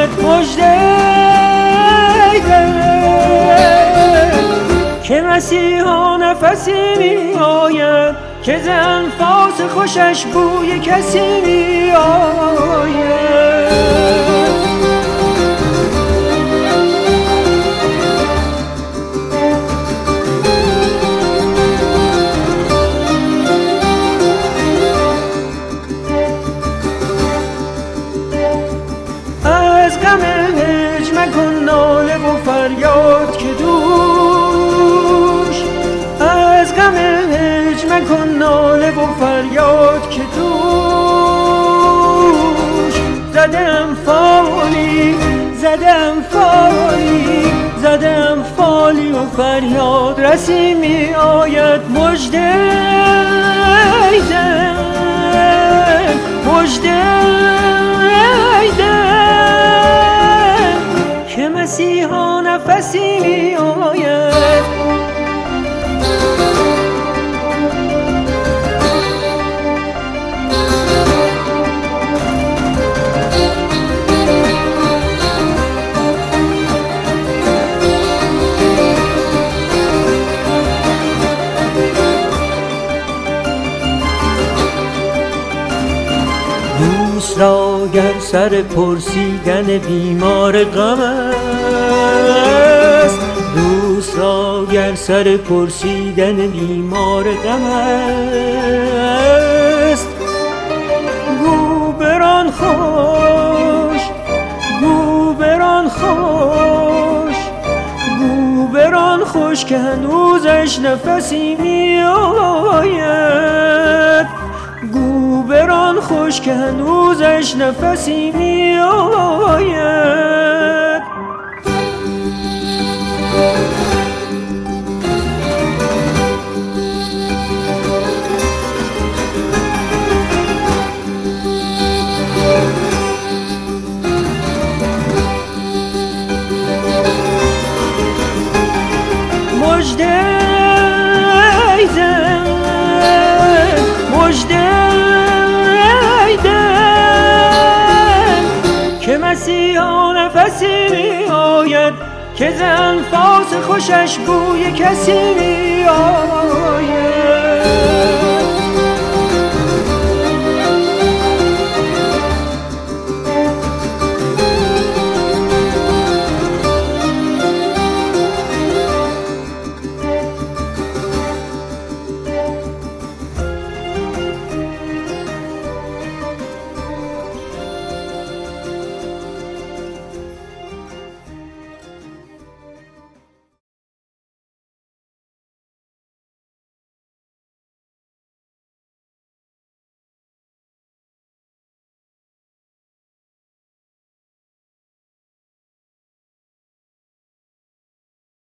آید مژده که مسیحا نفسی می آید که ز انفاس خوشش بوی کسی می آید. از غم هجر مکن ناله و فریاد که دوش، از غم هجر مکن ناله و فریاد که دوش. زدم فالی و فریاد رسی می آید مژده که مسیحا نفسی می آید. دوست را گر سر پرسیدن بیمار غم است، دوست را گر سر پرسیدن بیمار غم است، گو بران خوش، گو بران خوش، گو بران خوش که هنوزش نفسی می آید. گو بران خوش که هنوزش نفسی می آید. مژده که مسیحا نفسی می آید که ز انفاس خوشش بوی کسی می آید.